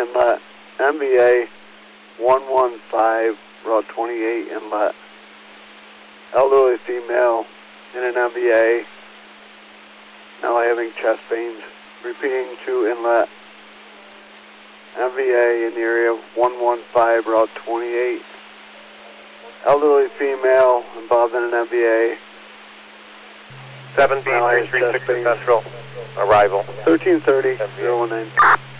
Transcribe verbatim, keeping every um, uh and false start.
inlet, M V A one one five, route twenty-eight inlet. Elderly female in an M V A, now having chest pains. Repeating to inlet, M V A in the area of one one five, route twenty-eight. Elderly female involved in an M V A. seven B three three six Central, arrival. thirteen thirty, zero one nine.